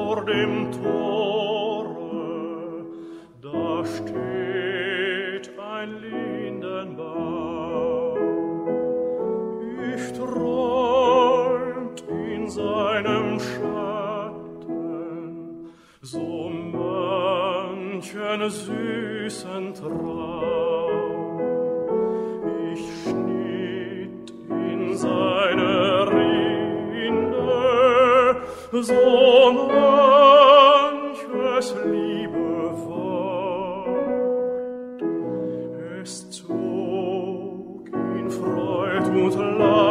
vor dem Tore, da steht ein Lindenbaum. Ich träumt in seinem Schatten so manchen süßen Traum. Ich schnitt in seine Rinde so manches liebe Wort. Es zog in Freud und Leid